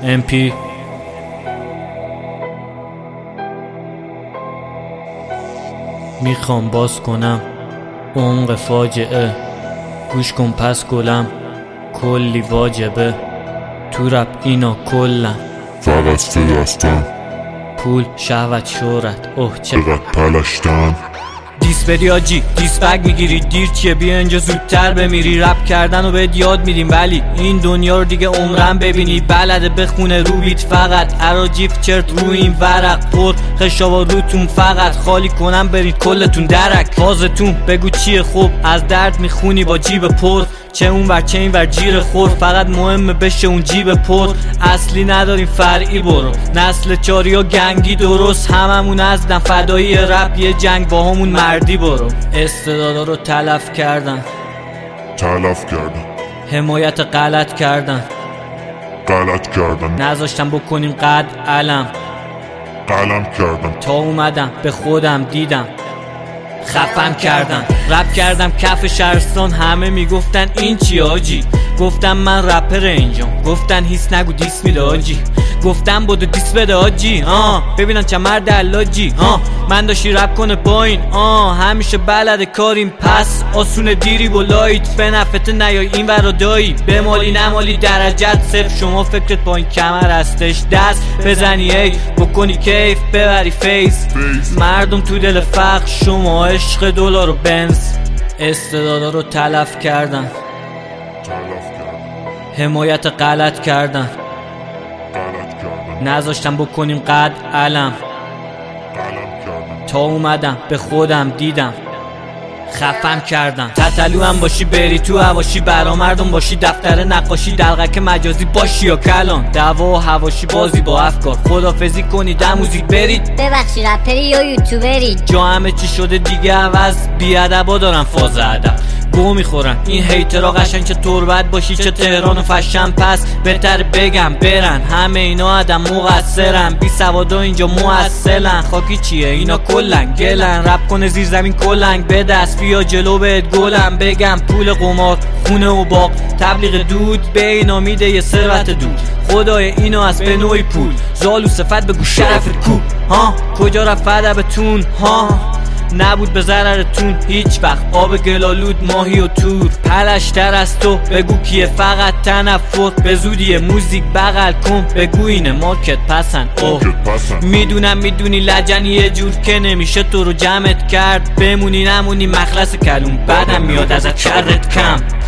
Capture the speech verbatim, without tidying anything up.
ام پی میخوام باز کنم عمق فاجعه، گوش کن پس گلم کلی واجبه. تو رپ اینا کلن فقط فداستان، پول شهوت شهرت اوه چقدر پلشتن. دیس بدی آجی دیس بگ میگیری، دیر چیه بیا اینجا زودتر بمیری. رپ کردن رو بهت یاد میدیم ولی این دنیا رو دیگه عمرم ببینی. بلده بخونه رو بیت فقط اراجیف چرت رو این ورق پر خشابا روتون فقط خالی کنم برید کلتون درک. فازتون بگو چیه خوب از درد میخونی با جیب پر، چه اون ور چه این ور جیر خور، فقط مهمه بشه اون جیب پر. اصلی نداریم فرعی برو، نسل چاری و گنگی درست هممون ازدن فدایی رپ یه جنگ با همون مردی برو. استعدادا رو تلف کردن تلف کردن، حمایت غلط کردن غلط کردن، نذاشتم بکنیم قد علم قلم کردن. تا اومدم به خودم دیدم خفم کردن. رپ کردم کف شهرستان همه میگفتن این چی آجی، گفتم من رپر اینجام، گفتن هیس نگو دیس میده آجی، گفتم بودو دیس بده آجی آه ببینن چه مرد علاجی آه من داشتی رپ کنه با این آه همیشه بلد کاریم پس آسون دیری بلایید به نفت نیای این ورا دایی بمالی نمالی درجت صفر. شما فکرت با این کمر هستش دست بزنی ای بکنی کیف ببری فیس. مردم تو دل فقر شما عشق دلار و بنز. استعدادا رو تلف کردن تلف کردن، حمایت غلط کردن غلط کردن، نذاشتم بکنیم قد علم قلم کردن. تا اومدم به خودم دیدم خفم کردن. تتلو هم باشی بری تو هواشی، برا مردم باشی دفتر نقاشی، دلغک مجازی باشی یا کلان دعوا و هواشی بازی با افکار. خدافزی کنید موزیک برید ببخشی رپری یا یوتیوبری، جا همه چی شده دیگه عوض بیادبا دارن فاز ادب گو میخورن. این هیترها قشنگ چه تربت باشی چه تهران و فشن پس بهتر بگم برن همه اینا آدم مقصرن، بی سوادا اینجا موصلن. خاکی چیه اینا کلن گلن، رپ کنه زیر زمین کلنگ به دست بیا جلو بهت گلم بگم پول قمار خونه و باغ تبلیغ دود به اینا میده یه ثروت دود. خدای اینو از به نوعی پول زالو صفت بگو شرفت کو ها کجا رفت ادبتون ها نبود به ضررتون هیچ وقت. آب گلالود ماهی و تور پلشتر از تو بگو کیه فقط تنفر به زودی موزیک بغل کن بگو اینه مارکت پسن. اوه میدونم میدونی لجنی یه جور که نمیشه تو رو جمعت کرد بمونی نمونی مخلص کلون بعدم میاد ازت شرت کم.